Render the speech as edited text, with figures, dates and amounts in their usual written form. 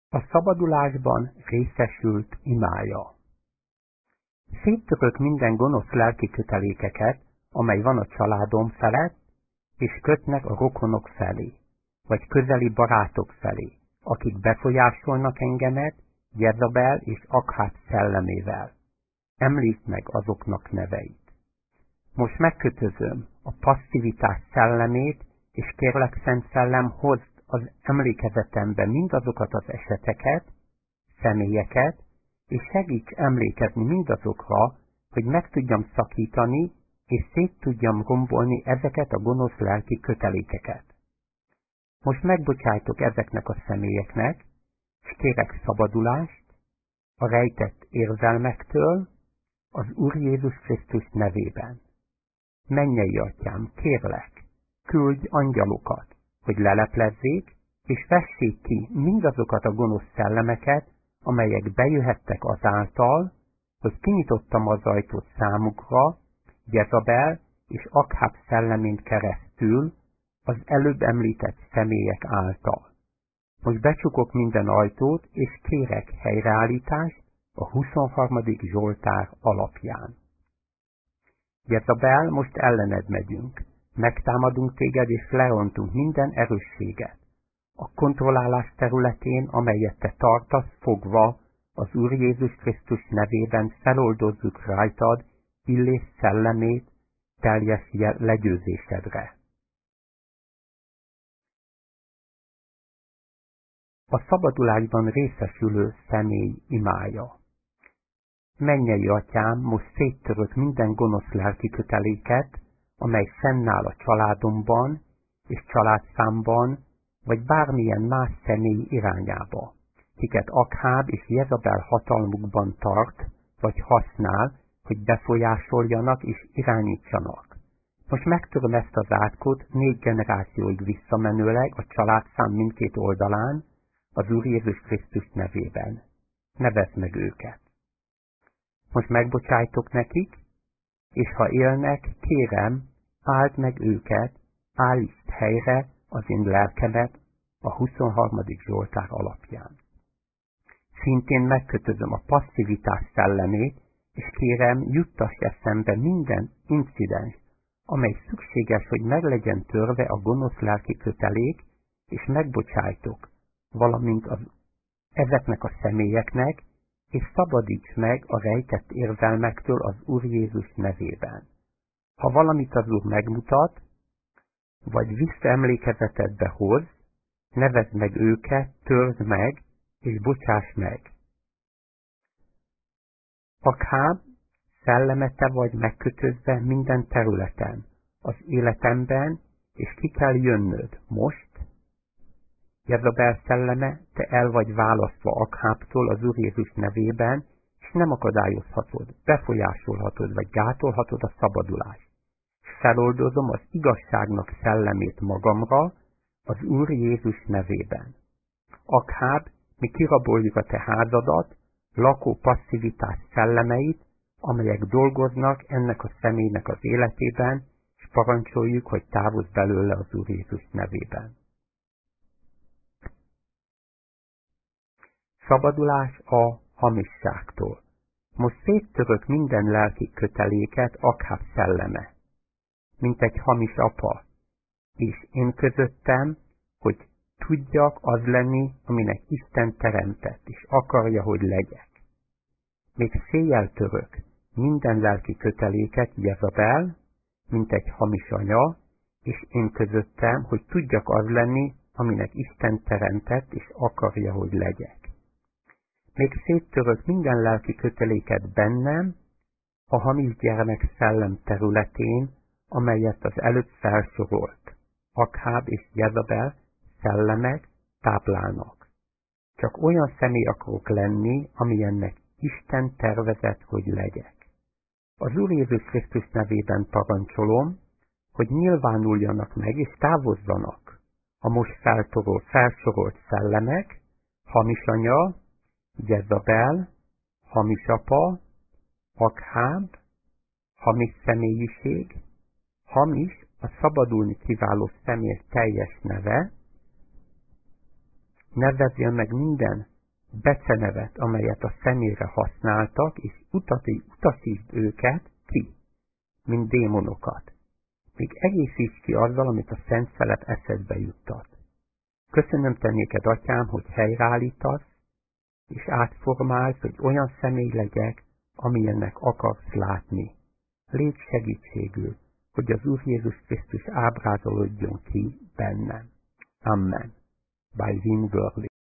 A szabadulásban részesült imája. Széttörök minden gonosz lelki kötelékeket, amely van a családom felett, és kötnek a rokonok felé, vagy közeli barátok felé, akik befolyásolnak engemet Jezabel és Akháb szellemével. Említsd meg azoknak neveit. Most megkötözöm a passzivitás szellemét, és kérlek, Szent Szellem, hozd az emlékezetembe mindazokat az eseteket, személyeket, és segíts emlékezni mindazokra, hogy meg tudjam szakítani, és szét tudjam rombolni ezeket a gonosz lelki kötelékeket. Most megbocsájtok ezeknek a személyeknek, és kérek szabadulást a rejtett érzelmektől az Úr Jézus Krisztus nevében. Mennyei Atyám, kérlek, küldj angyalokat, hogy leleplezzék, és vessék ki mindazokat a gonosz szellemeket, amelyek bejöhettek azáltal, hogy kinyitottam az ajtót számukra, Jezabel és Akháb szellemén keresztül, az előbb említett személyek által. Most becsukok minden ajtót, és kérek helyreállítást a 23. Zsoltár alapján. Jezabel, most ellened megyünk. Megtámadunk téged, és lerontunk minden erősséget. A kontrollálás területén, amelyet te tartasz fogva, az Úr Jézus Krisztus nevében feloldozzuk rajtad Illés szellemét teljes legyőzésedre. A szabadulásban részesülő személy imája. Mennyei Atyám, most széttörök minden gonosz lelki köteléket, amely fennáll a családomban és családszámban, vagy bármilyen más személy irányába, kiket Akháb és Jezabel hatalmukban tart, vagy használ, hogy befolyásoljanak és irányítsanak. Most megtöröm ezt az átkot 4 generációig visszamenőleg a családszám mindkét oldalán, az Úr Jézus Krisztus nevében. Nevezd meg őket. Most megbocsájtok nekik, és ha élnek, kérem, áld meg őket, állítsd helyre az én lelkemet a 23. Zsoltár alapján. Szintén megkötözöm a passzivitás szellemét, és kérem, juttass eszembe minden incidens, amely szükséges, hogy meg legyen törve a gonosz lelki kötelék, és megbocsájtok, valamint ezeknek a személyeknek, és szabadíts meg a rejtett érzelmektől az Úr Jézus nevében. Ha valamit az Úr megmutat, vagy visszaemlékezetedbe hoz, nevezd meg őket, törd meg, és bocsáss meg. Akháb, szelleme te vagy megkötözve minden területen, az életemben, és ki kell jönnöd most. Jezabel szelleme, te el vagy választva Akhábtól az Úr Jézus nevében, és nem akadályozhatod, befolyásolhatod, vagy gátolhatod a szabadulást. Feloldozom az igazságnak szellemét magamra az Úr Jézus nevében. Akháb, mi kiraboljuk a te házadat, lakó passzivitás szellemeit, amelyek dolgoznak ennek a személynek az életében, és parancsoljuk, hogy távozz belőle az Úr Jézus nevében. Szabadulás a hamisságtól. Most széttörök minden lelki köteléket Akháb szelleme, mint egy hamis apa, és én közöttem, hogy tudjak az lenni, aminek Isten teremtett, és akarja, hogy legyek. Még széjjel török minden lelki köteléket Jezabel, mint egy hamis anya, és én közöttem, hogy tudjak az lenni, aminek Isten teremtett, és akarja, hogy legyek. Még széttörök minden lelki köteléket bennem, a hamis gyermek szellem területén, amelyet az előbb felsorolt. Akháb és Jezabel szellemek táplálnak. Csak olyan személy akarok lenni, amilyennek Isten tervezett, hogy legyek. Az Úr Jézus Krisztus nevében parancsolom, hogy nyilvánuljanak meg és távozzanak a most felsorolt szellemek, hamis anya, Jezabel, hamis apa, Akháb, hamis személyiség, hamis a szabadulni kiváló személy teljes neve, nevezje meg minden becenevet, amelyet a személyre használtak, és utasítsd őket ki, mint démonokat. Még egészíts ki azzal, amit a Szent Szeled eszedbe juttat. Köszönöm te néked, Atyám, hogy helyreállítasz, és átformálsz, hogy olyan személy legyek, amilyennek akarsz látni. Légy segítségül, hogy az Úr Jézus Krisztus ábrázolódjon ki bennem. Amen. By Win Worley.